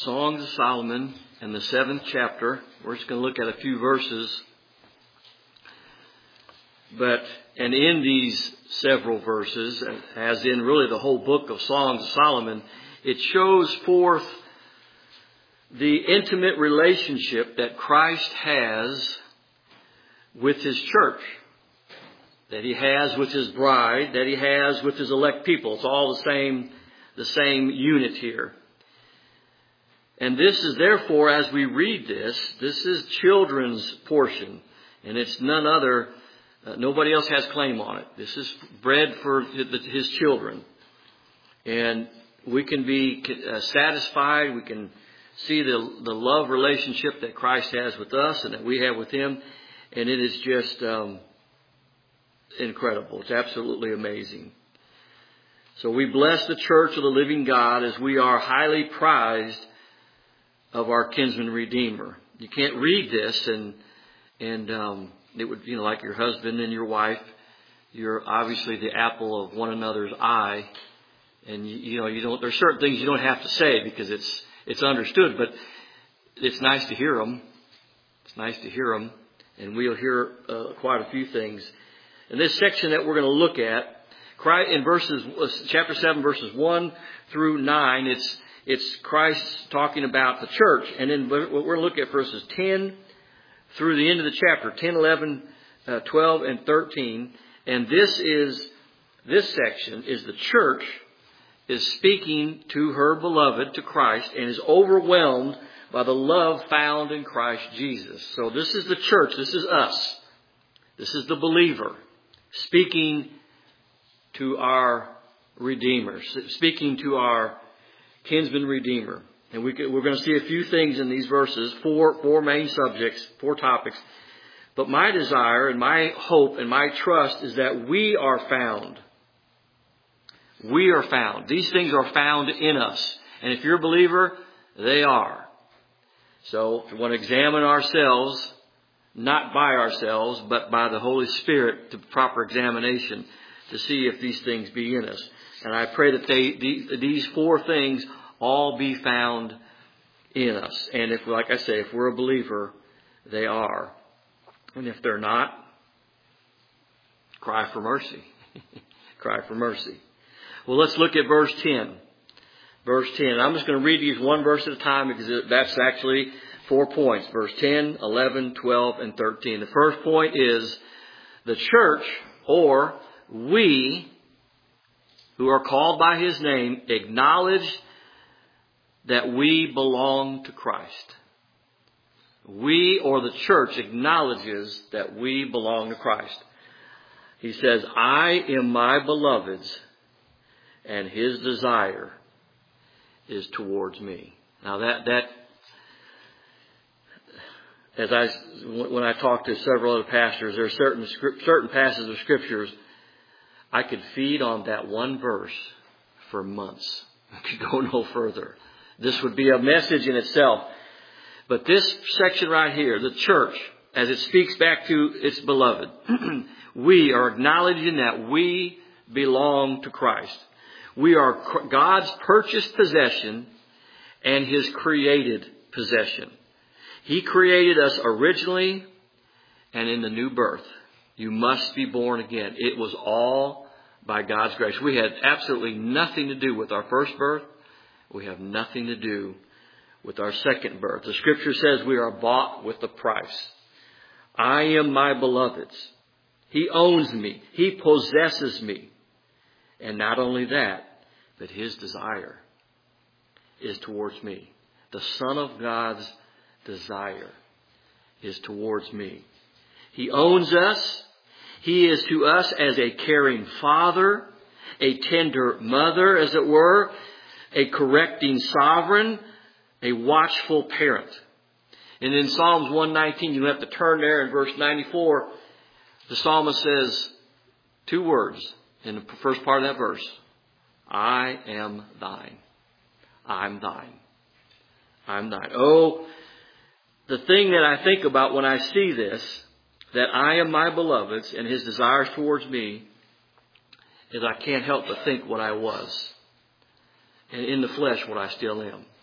Songs of Solomon and the 7th chapter. We're just going to look at a few verses. And in these several verses, as in really the whole book of Songs of Solomon, it shows forth the intimate relationship that Christ has with His church, that He has with His bride, that He has with His elect people. It's all the same unit here. And this is therefore, as we read this is children's portion, and it's none other. Nobody else has claim on it. This is bread for His children. And we can be satisfied. We can see the love relationship that Christ has with us and that we have with Him. And it is just incredible. It's absolutely amazing. So we bless the church of the living God as we are highly prized of our kinsman redeemer. You can't read this and it would, like your husband and your wife, you're obviously the apple of one another's eye. And you don't, there's certain things you don't have to say because it's understood, but it's nice to hear them. It's nice to hear them. And we'll hear quite a few things. In this section that we're going to look at, in chapter 7, verses 1 through 9, it's Christ talking about the church. And then we're going to look at verses 10 through the end of the chapter, 10, 11, 12, and 13. And this section is the church is speaking to her beloved, to Christ, and is overwhelmed by the love found in Christ Jesus. So this is the church. This is us. This is the believer speaking to our Redeemer, speaking to our kinsman Redeemer. And we're going to see a few things in these verses, four main subjects, 4 topics. But my desire and my hope and my trust is that we are found. We are found. These things are found in us. And if you're a believer, they are. So if we want to examine ourselves, not by ourselves, but by the Holy Spirit, to proper examination, to see if these things be in us. And I pray that these 4 things all be found in us. And if, like I say, if we're a believer, they are. And if they're not, cry for mercy. Cry for mercy. Well, let's look at verse 10. Verse 10. I'm just going to read these one verse at a time because that's actually 4 points. Verse 10, 11, 12, and 13. The first point is the church, or we, who are called by His name, acknowledge that we belong to Christ. We, or the church, acknowledges that we belong to Christ. He says, I am my beloved's, and His desire is towards me. Now when I talk to several other pastors, there are certain passages of scriptures I could feed on that one verse for months. I could go no further. This would be a message in itself. But this section right here, the church, as it speaks back to its beloved, we are acknowledging that we belong to Christ. We are God's purchased possession and His created possession. He created us originally and in the new birth. You must be born again. It was all by God's grace. We had absolutely nothing to do with our first birth. We have nothing to do with our second birth. The scripture says we are bought with a price. I am my beloved's. He owns me. He possesses me. And not only that, but His desire is towards me. The Son of God's desire is towards me. He owns us. He is to us as a caring father, a tender mother, as it were, a correcting sovereign, a watchful parent. And in Psalms 119, you have to turn there in verse 94, the psalmist says 2 words in the first part of that verse. I am thine. I'm thine. I'm thine. Oh, the thing that I think about when I see this, that I am my beloved's and His desires towards me, is I can't help but think what I was. And in the flesh, what I still am.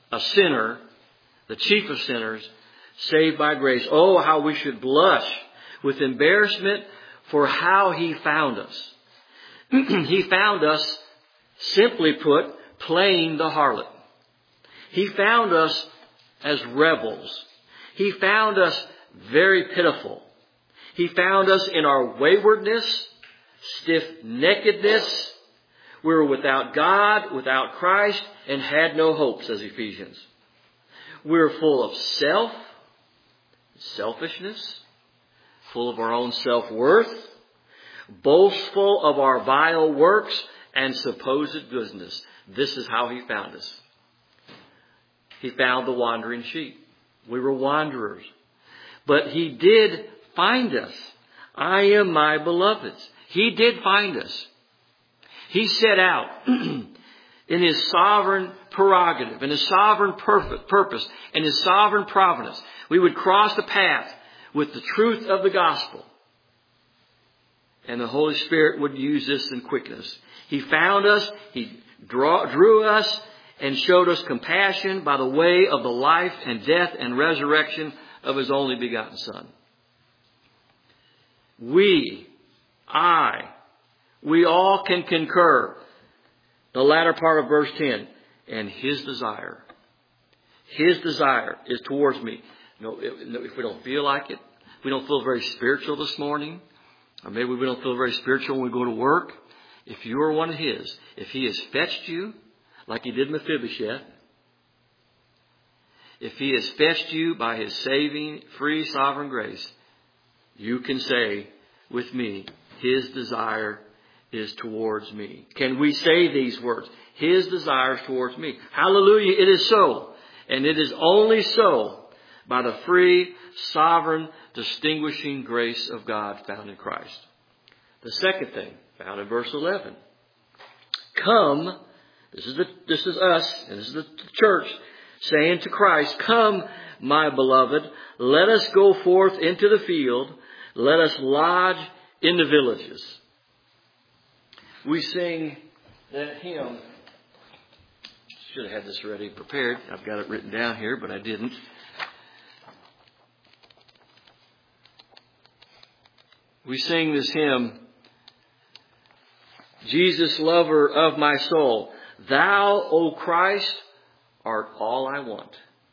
a sinner, the chief of sinners, saved by grace. Oh, how we should blush with embarrassment for how He found us. He found us, simply put, playing the harlot. He found us as rebels. He found us very pitiful. He found us in our waywardness, stiff-neckedness. We were without God, without Christ, and had no hope, says Ephesians. We were full of selfishness, full of our own self-worth, boastful of our vile works, and supposed goodness. This is how He found us. He found the wandering sheep. We were wanderers. But He did find us. I am my beloved's. He did find us. He set out in His sovereign prerogative, in His sovereign purpose, and His sovereign providence. We would cross the path with the truth of the gospel. And the Holy Spirit would use this and quicken us. He found us. He drew us and showed us compassion by the way of the life and death and resurrection of His only begotten Son. We all can concur. The latter part of verse 10. And His desire is towards me. If we don't feel like it, we don't feel very spiritual this morning, or maybe we don't feel very spiritual when we go to work. If you are one of His, if He has fetched you, like He did Mephibosheth, if He has fetched you by His saving, free, sovereign grace, you can say with me, His desire is towards me. Can we say these words? His desire is towards me. Hallelujah, it is so. And it is only so by the free, sovereign, distinguishing grace of God found in Christ. The second thing, found in verse 11. Come, this is us, and this is the church, saying to Christ, come, my beloved, let us go forth into the field, let us lodge in the villages. We sing that hymn. Should have had this ready prepared. I've got it written down here, but I didn't. We sing this hymn, Jesus, lover of my soul, Thou, O Christ, art all I want.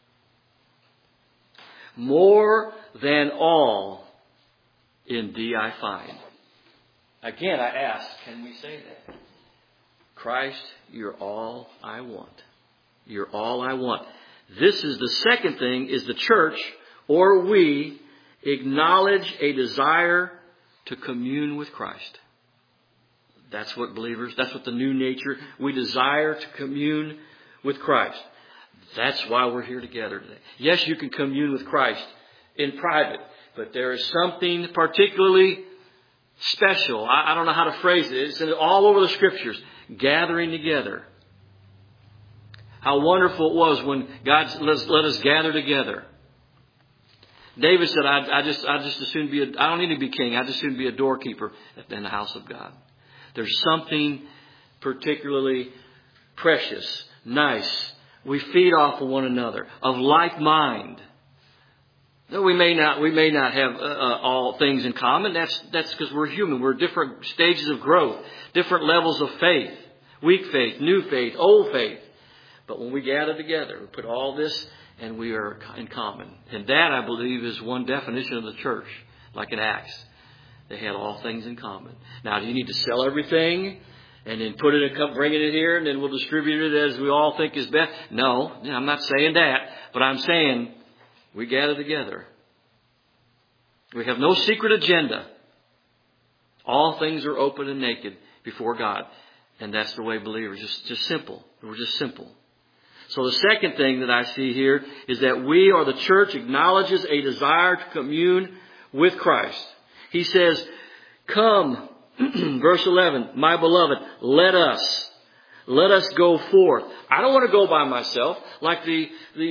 More than all in Thee I find. Again, I ask, can we say that? Christ, You're all I want. You're all I want. This is the second thing, is the church, or we, acknowledge a desire to commune with Christ. That's what believers, that's what the new nature, we desire to commune with Christ. That's why we're here together today. Yes, you can commune with Christ in private, but there is something particularly special. I don't know how to phrase it. It's all over the Scriptures. Gathering together. How wonderful it was when God let us gather together. David said, I just as soon I don't need to be king. I just as soon be a doorkeeper in the house of God. There's something particularly precious, nice. We feed off of one another, of like mind. No, we may not have all things in common. That's because we're human. We're different stages of growth, different levels of faith, weak faith, new faith, old faith. But when we gather together, we put all this and we are in common. And that, I believe, is one definition of the church, like in Acts. They had all things in common. Now, do you need to sell everything and then put it in, bring it in here, and then we'll distribute it as we all think is best? No, I'm not saying that. But I'm saying we gather together. We have no secret agenda. All things are open and naked before God. And that's the way believers, just simple. We're just simple. So the second thing that I see here is that we, or the church, acknowledges a desire to commune with Christ. He says, come, verse 11, my beloved, let us go forth. I don't want to go by myself like the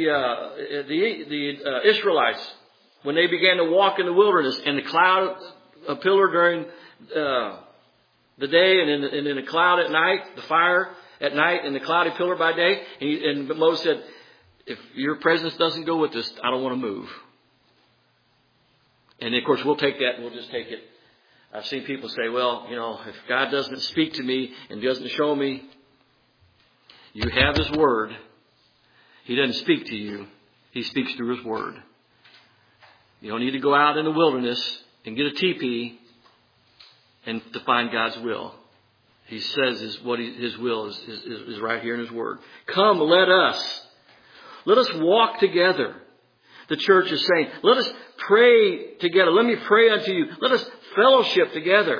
Israelites when they began to walk in the wilderness, and the cloud, a pillar during the day, and then a cloud at night, the fire at night, and the cloudy pillar by day. And Moses said, if your presence doesn't go with us, I don't want to move. And of course, we'll take that and we'll just take it. I've seen people say, well, if God doesn't speak to me and doesn't show me, you have His Word. He doesn't speak to you. He speaks through His Word. You don't need to go out in the wilderness and get a teepee and to find God's will. He says His will is right here in His Word. Come, let us walk together. The church is saying, let us pray together. Let me pray unto you. Let us fellowship together.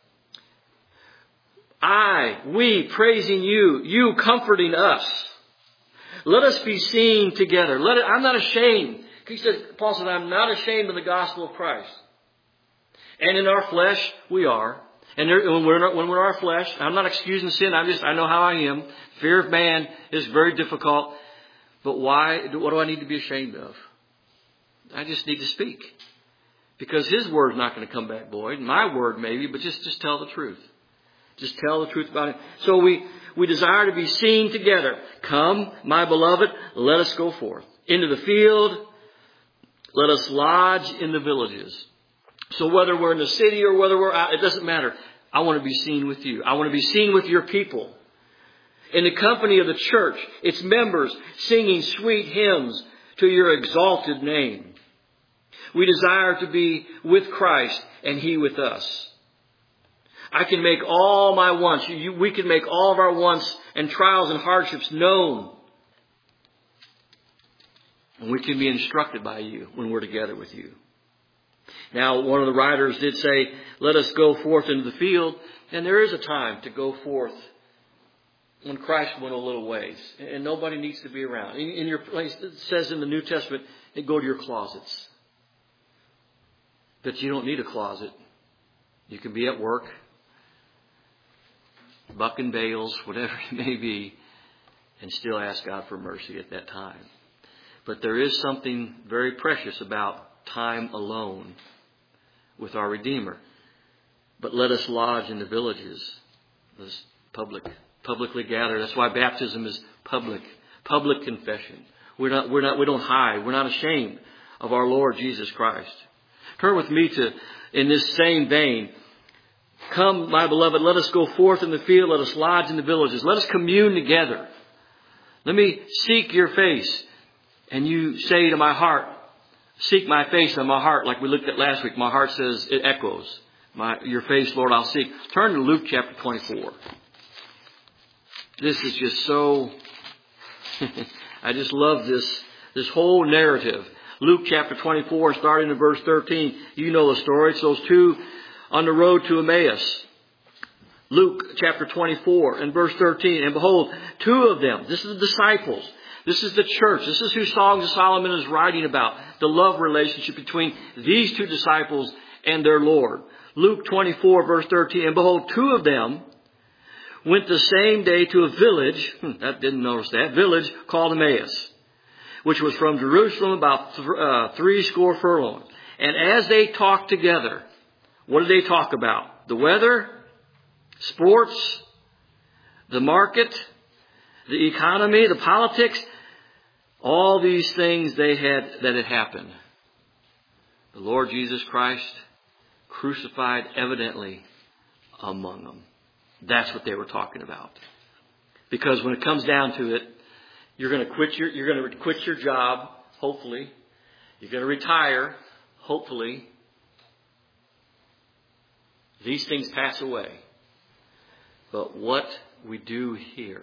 We praising you, you comforting us. Let us be seen together. I'm not ashamed. Paul said, I'm not ashamed of the gospel of Christ. And in our flesh, we are. And when we're in our flesh, I'm not excusing sin. I know how I am. Fear of man is very difficult. But why? What do I need to be ashamed of? I just need to speak. Because His word's not going to come back void. My word maybe, but just tell the truth. Just tell the truth about it. So we desire to be seen together. Come, my beloved, let us go forth. Into the field, let us lodge in the villages. So whether we're in the city or whether we're out, it doesn't matter. I want to be seen with you. I want to be seen with your people. In the company of the church, its members singing sweet hymns to your exalted name. We desire to be with Christ and He with us. I can make all my wants. We can make all of our wants and trials and hardships known. And we can be instructed by you when we're together with you. Now, one of the writers did say, let us go forth into the field. And there is a time to go forth when Christ went a little ways. And nobody needs to be around. In your place, it says in the New Testament, go to your closets. But you don't need a closet. You can be at work, bucking bales, whatever it may be, and still ask God for mercy at that time. But there is something very precious about time alone with our Redeemer. But let us lodge in the villages. Let us publicly gather. That's why baptism is public confession. We don't hide. We're not ashamed of our Lord Jesus Christ. Turn with me in this same vein. Come, my beloved, let us go forth in the field. Let us lodge in the villages. Let us commune together. Let me seek your face. And you say to my heart, seek my face on my heart, like we looked at last week. My heart says, it echoes. Your face, Lord, I'll seek. Turn to Luke chapter 24. This is just so, I just love this whole narrative. Luke chapter 24, starting in verse 13. You know the story. It's those two on the road to Emmaus. Luke chapter 24 and verse 13. And behold, two of them, this is the disciples. This is the church. This is who Songs of Solomon is writing about. The love relationship between these two disciples and their Lord. Luke 24 verse 13. And behold, two of them went the same day to a village. Didn't notice that. Village called Emmaus, which was from Jerusalem about 60 furlongs. And as they talked together, what did they talk about? The weather, sports, the market, the economy, the politics, all these things that had happened. The Lord Jesus Christ crucified evidently among them. That's what they were talking about. Because when it comes down to it, you're going to quit your job, hopefully. You're going to retire, hopefully. These things pass away. But what we do here,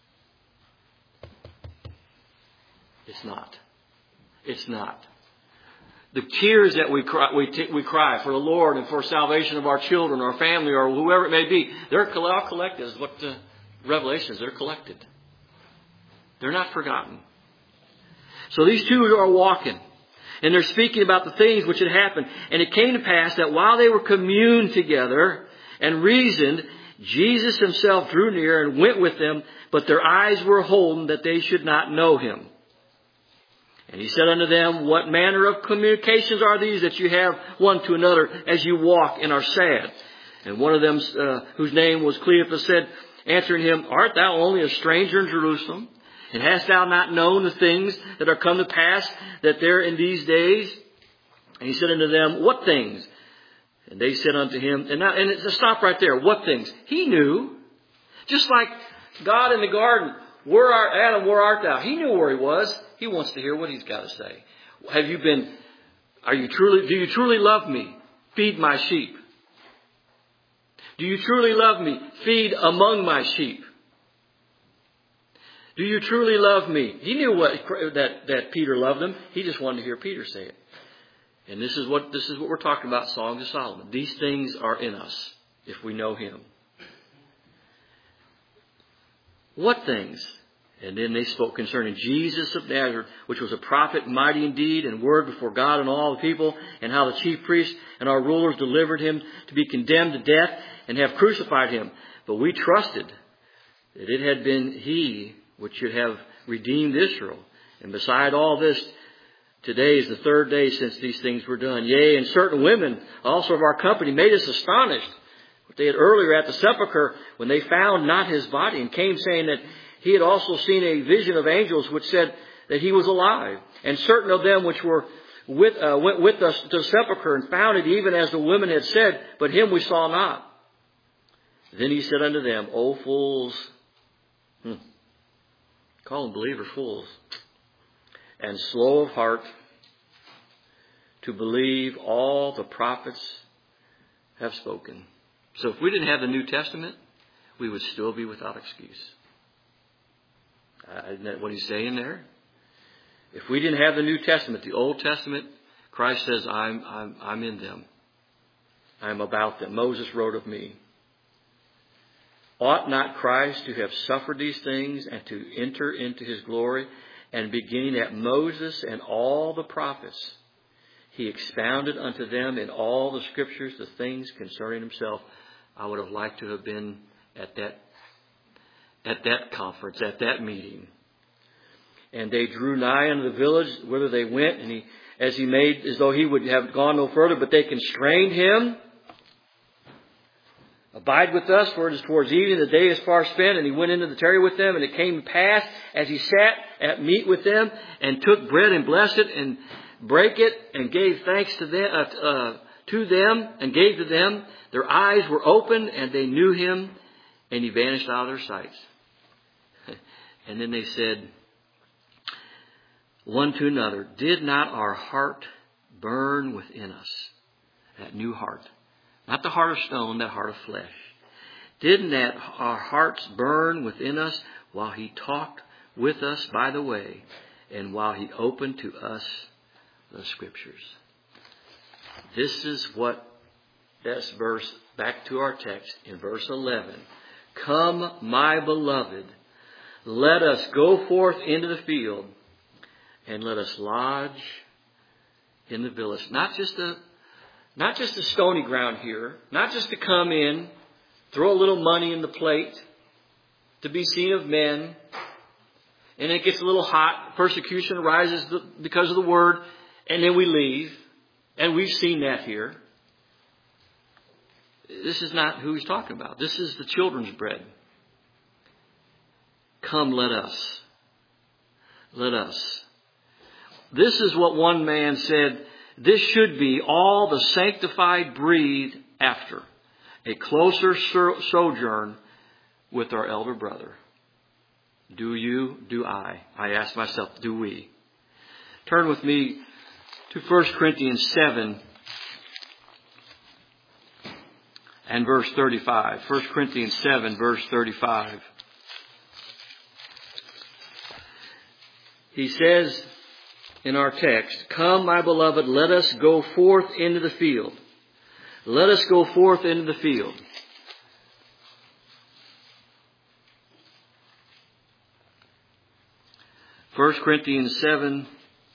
it's not. It's not. The tears that we cry for the Lord and for salvation of our children, our family, or whoever it may be, they're all collected, is what the Revelation is. They're collected. They're not forgotten. So these two are walking, and they're speaking about the things which had happened. And it came to pass that while they were communed together and reasoned, Jesus Himself drew near and went with them, but their eyes were holden that they should not know Him. And He said unto them, what manner of communications are these that you have one to another as you walk and are sad? And one of them, whose name was Cleophas, said, answering Him, art thou only a stranger in Jerusalem, And hast thou not known the things that are come to pass, that there in these days? And he said unto them, what things? And they said unto him, and it's stop right there. What things? He knew. Just like God in the garden, Adam, where art thou? He knew where he was. He wants to hear what he's got to say. Do you truly love me? Feed my sheep. Do you truly love me? Feed among my sheep. Do you truly love me? He knew that Peter loved him. He just wanted to hear Peter say it. And this is what we're talking about, Songs of Solomon. These things are in us if we know him. What things? And then they spoke concerning Jesus of Nazareth, which was a prophet, mighty in deed and word before God and all the people, and how the chief priests and our rulers delivered him to be condemned to death and have crucified him. But we trusted that it had been he which should have redeemed Israel. And beside all this, today is the third day since these things were done. Yea, and certain women also of our company made us astonished. What they had earlier at the sepulchre, when they found not his body, and came saying that he had also seen a vision of angels which said that he was alive. And certain of them which were went with us to the sepulchre and found it even as the women had said, but him we saw not. Then he said unto them, O fools, call them believers fools, and slow of heart to believe all the prophets have spoken. So if we didn't have the New Testament, we would still be without excuse. Isn't that what he's saying there? If we didn't have the New Testament, the Old Testament, Christ says, I'm in them. I'm about them. Moses wrote of me. Ought not Christ to have suffered these things and to enter into his glory? And beginning at Moses and all the prophets, he expounded unto them in all the scriptures the things concerning himself. I would have liked to have been at that conference, at that meeting. And they drew nigh unto the village whither they went, and he made as though he would have gone no further, but they constrained him. Abide with us, for it is towards evening, the day is far spent. And he went into the tarry with them, and it came to pass, as he sat at meat with them, and took bread and blessed it, and brake it, and gave thanks to them, and gave to them. Their eyes were opened, and they knew him, and he vanished out of their sights. And then they said one to another, did not our heart burn within us? That new heart. Not the heart of stone, that heart of flesh. Didn't that our hearts burn within us while he talked with us by the way, and while he opened to us the scriptures? This is what this verse, back to our text in verse 11. Come, my beloved, let us go forth into the field, and let us lodge in the village. Not just the stony ground here. Not just to come in, throw a little money in the plate, to be seen of men, and it gets a little hot. Persecution arises because of the word, and then we leave. And we've seen that here. This is not who he's talking about. This is the children's bread. Come, let us. Let us. This is what one man said. This should be all the sanctified breathe after. A closer sojourn with our elder brother. Do you? Do I? I ask myself, do we? Turn with me to 1 Corinthians 7 and verse 35. 1 Corinthians 7, verse 35. He says in our text, come, my beloved, let us go forth into the field. Let us go forth into the field. First Corinthians 7.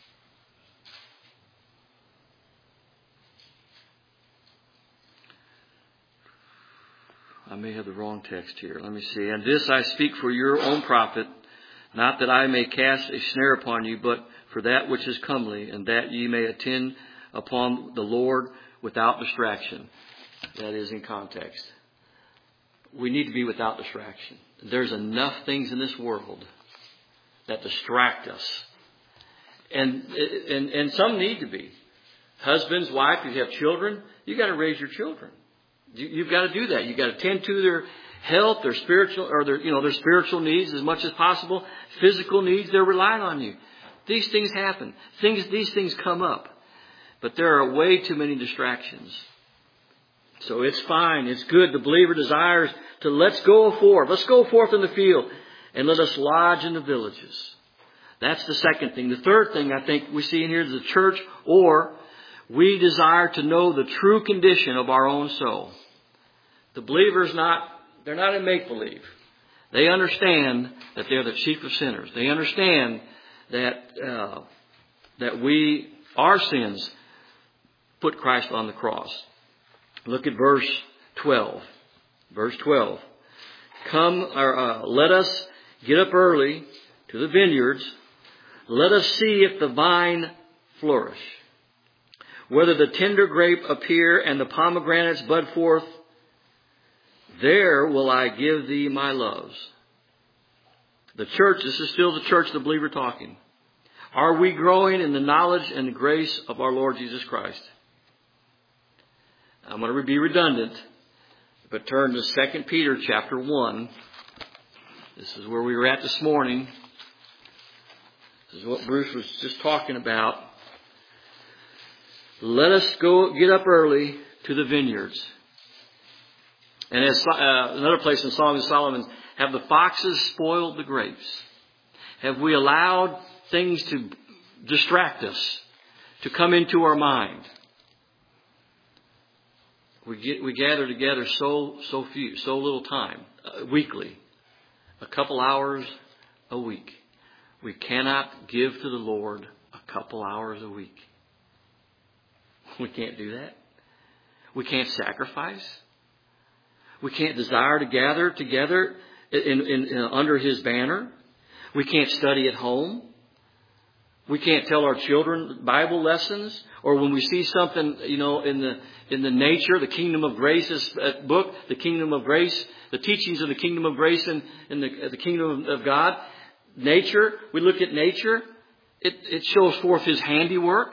I may have the wrong text here. Let me see. And this I speak for your own profit, not that I may cast a snare upon you, but for that which is comely, and that ye may attend upon the Lord without distraction. That is in context. We need to be without distraction. There's enough things in this world that distract us. And some need to be. Husbands, wife, if you have children, you've got to raise your children. You've got to do that. You've got to tend to their health, their spiritual, or their spiritual needs as much as possible. Physical needs, they're relying on you. These things happen. These things come up. But there are way too many distractions. So it's fine. It's good. The believer desires to let's go forth. Let's go forth in the field and let us lodge in the villages. That's the second thing. The third thing I think we see in here is the church, or we desire to know the true condition of our own soul. The believer's they're not in make-believe. They understand that they're the chief of sinners. They understand that our sins put Christ on the cross. Look at verse 12. Verse 12. Let us get up early to the vineyards. Let us see if the vine flourish, whether the tender grape appear and the pomegranates bud forth. There will I give thee my loves. The church, this is still the church, the believer talking. Are we growing in the knowledge and the grace of our Lord Jesus Christ? I'm going to be redundant, but turn to 2 Peter chapter 1. This is where we were at this morning. This is what Bruce was just talking about. Let us get up early to the vineyards. And as another place in Song of Solomon, have the foxes spoiled the grapes? Have we allowed things to distract us, to come into our mind? We gather together so little time, weekly, a couple hours a week. We cannot give to the Lord a couple hours a week. We can't do that. We can't sacrifice. We can't desire to gather together under His banner. We can't study at home. We can't tell our children Bible lessons, or when we see something, in the nature, the Kingdom of Grace, this book, the Kingdom of Grace, the teachings of the Kingdom of Grace and the Kingdom of God. Nature, we look at nature. It shows forth His handiwork.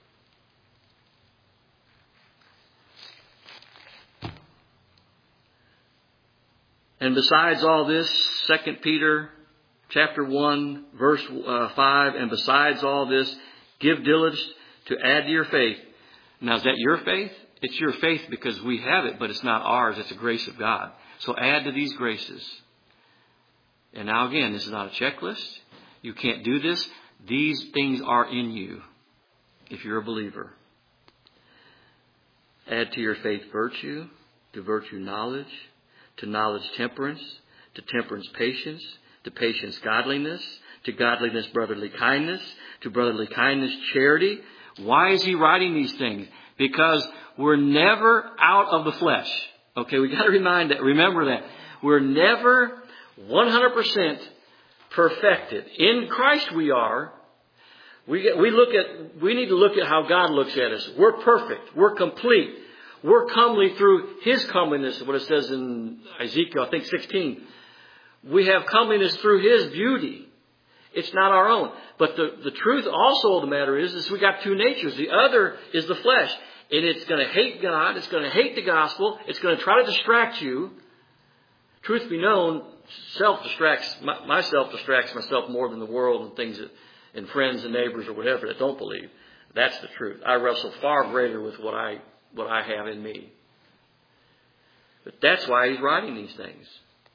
And besides all this, 2 Peter chapter 1, verse 5, and besides all this, give diligence to add to your faith. Now, is that your faith? It's your faith because we have it, but it's not ours. It's a grace of God. So add to these graces. And now again, this is not a checklist. You can't do this. These things are in you if you're a believer. Add to your faith virtue, to virtue knowledge, to knowledge temperance, to temperance patience, to patience godliness, to godliness brotherly kindness, to brotherly kindness charity. Why is he writing these things? Because we're never out of the flesh. Okay, we got to remember that. We're never 100% perfected. In Christ we are. We need to look at how God looks at us. We're perfect. We're complete. We're comely through His comeliness, what it says in Ezekiel, I think 16. We have comeliness through His beauty. It's not our own. But the truth also of the matter is we got two natures. The other is the flesh. And it's going to hate God. It's going to hate the gospel. It's going to try to distract you. Truth be known, myself distracts myself more than the world and things and friends and neighbors or whatever that don't believe. That's the truth. I wrestle far greater with what I have in me. But that's why he's writing these things.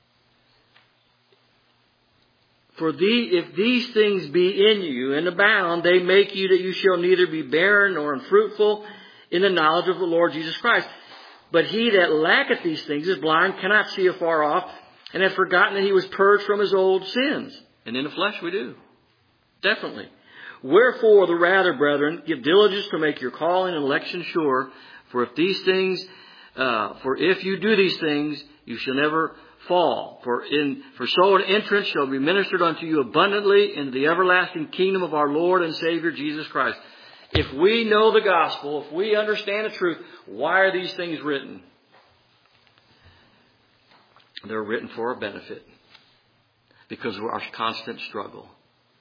For if these things be in you and abound, they make you that you shall neither be barren nor unfruitful in the knowledge of the Lord Jesus Christ. But he that lacketh these things is blind, cannot see afar off, and hath forgotten that he was purged from his old sins. And in the flesh we do. Definitely. Wherefore the rather, brethren, give diligence to make your calling and election sure. For if you do these things, you shall never fall. For so an entrance shall be ministered unto you abundantly into the everlasting kingdom of our Lord and Savior Jesus Christ. If we know the gospel, if we understand the truth, why are these things written? They're written for our benefit because of our constant struggle.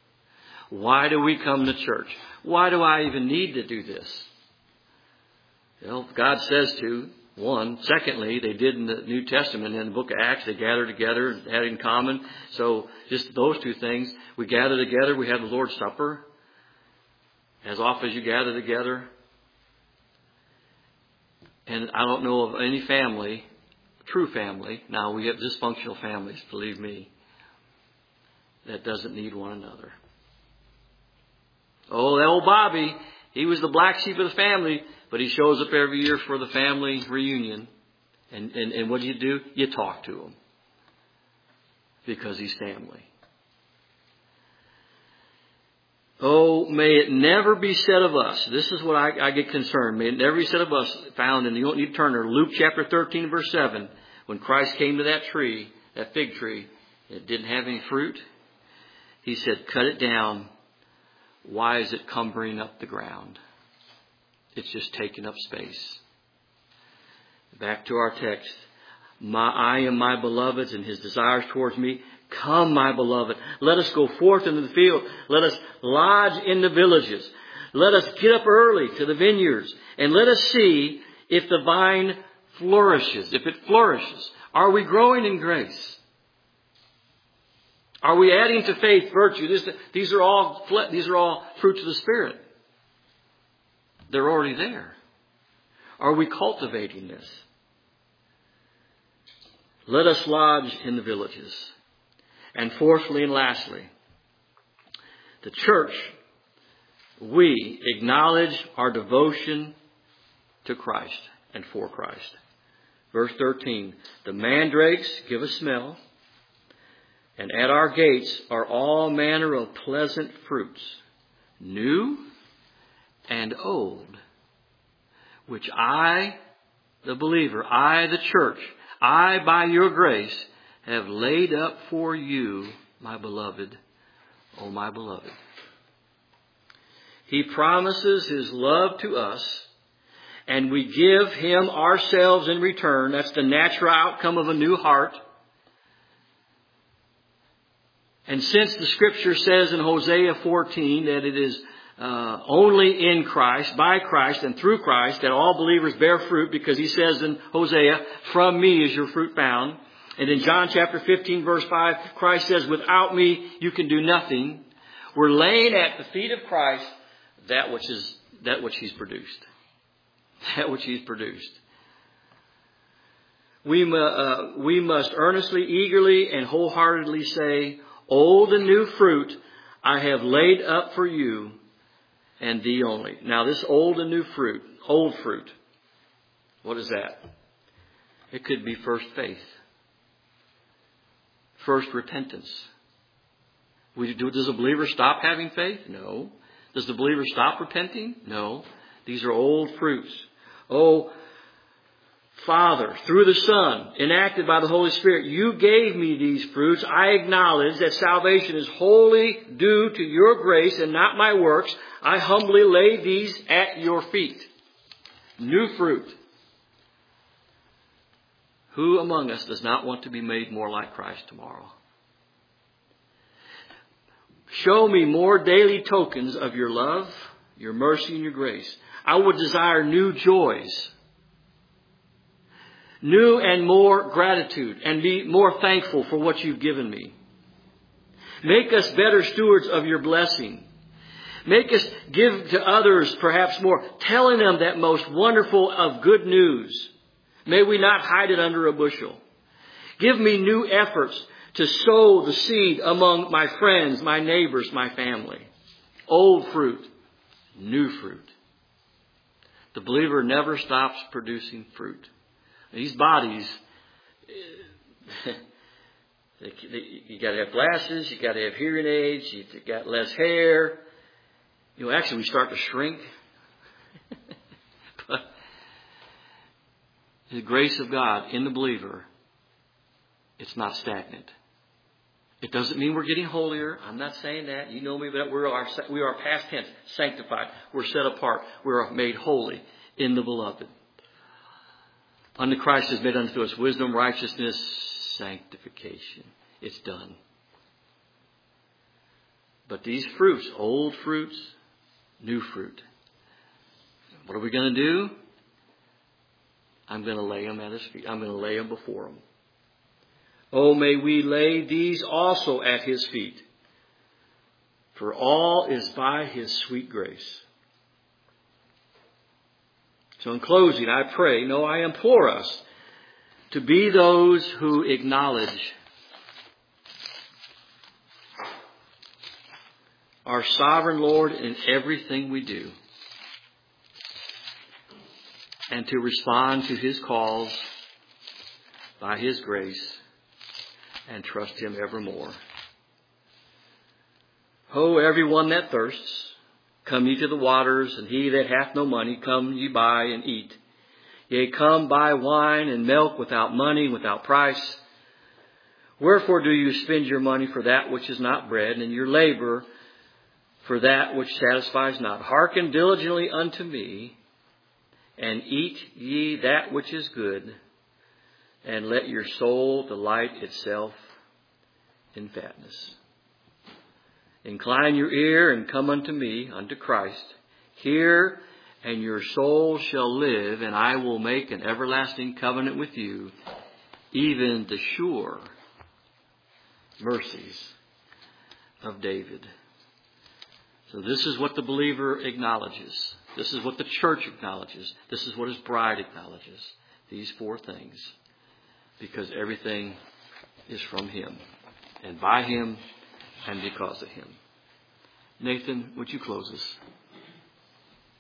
Why do we come to church? Why do I even need to do this? Well, God says to, one. Secondly, they did in the New Testament, in the book of Acts, they gathered together and had in common. So just those two things. We gather together, we have the Lord's Supper. As often as you gather together. And I don't know of any family, true family, now we have dysfunctional families, believe me, that doesn't need one another. Oh, that old Bobby, he was the black sheep of the family, but he shows up every year for the family reunion. And what do? You talk to him. Because he's family. Oh, may it never be said of us. This is what I get concerned. May it never be said of us, found in, you don't need to turn there, Luke chapter 13, verse 7. When Christ came to that tree, that fig tree, it didn't have any fruit. He said, cut it down. Why is it cumbering up the ground? It's just taking up space. Back to our text. I am my beloved's and his desires towards me. Come, my beloved. Let us go forth into the field. Let us lodge in the villages. Let us get up early to the vineyards. And let us see if the vine flourishes. If it flourishes. Are we growing in grace? Are we adding to faith, virtue? These are all fruits of the Spirit. They're already there. Are we cultivating this? Let us lodge in the villages. And fourthly and lastly, the church, we acknowledge our devotion to Christ and for Christ. Verse 13, the mandrakes give a smell, and at our gates are all manner of pleasant fruits, new and old, which I, the believer, I, the church, I, by your grace, have laid up for you, my beloved, oh my beloved. He promises his love to us, and we give him ourselves in return. That's the natural outcome of a new heart. And since the Scripture says in Hosea 14 that it is only in Christ, by Christ, and through Christ that all believers bear fruit, because he says in Hosea, from me is your fruit found. And in John chapter 15, verse 5, Christ says, without me, you can do nothing. We're laying at the feet of Christ that which he's produced. That which he's produced. We must earnestly, eagerly, and wholeheartedly say, old and new fruit I have laid up for you, and thee only. Now this old and new fruit, old fruit, what is that? It could be first faith. First repentance. Does the believer stop having faith? No. Does the believer stop repenting? No. These are old fruits. Oh, Father, through the Son, enacted by the Holy Spirit, you gave me these fruits. I acknowledge that salvation is wholly due to your grace and not my works. I humbly lay these at your feet. New fruit. Who among us does not want to be made more like Christ tomorrow? Show me more daily tokens of your love, your mercy, and your grace. I would desire new joys. New and more gratitude, and be more thankful for what you've given me. Make us better stewards of your blessing. Make us give to others perhaps more, telling them that most wonderful of good news. May we not hide it under a bushel. Give me new efforts to sow the seed among my friends, my neighbors, my family. Old fruit, new fruit. The believer never stops producing fruit. These bodies, you got to have glasses, you got to have hearing aids, you got less hair. Actually we start to shrink. But the grace of God in the believer, it's not stagnant. It doesn't mean we're getting holier. I'm not saying that. You know me, but we are past tense, sanctified. We're set apart. We're made holy in the beloved. Unto Christ is made unto us wisdom, righteousness, sanctification. It's done. But these fruits, old fruits, new fruit. What are we going to do? I'm going to lay them at His feet. I'm going to lay them before Him. Oh, may we lay these also at His feet. For all is by His sweet grace. So in closing, I pray, no, I implore us to be those who acknowledge our sovereign Lord in everything we do, and to respond to His calls by His grace and trust Him evermore. Ho, everyone that thirsts, come ye to the waters, and he that hath no money, come ye buy and eat. Yea, come buy wine and milk without money, without price. Wherefore do you spend your money for that which is not bread, and your labor for that which satisfies not? Hearken diligently unto me, and eat ye that which is good, and let your soul delight itself in fatness. Incline your ear and come unto me, unto Christ. Hear, and your soul shall live, and I will make an everlasting covenant with you, even the sure mercies of David. So this is what the believer acknowledges. This is what the church acknowledges. This is what His bride acknowledges. These four things. Because everything is from Him, and by Him, and because of Him. Nathan, would you close us?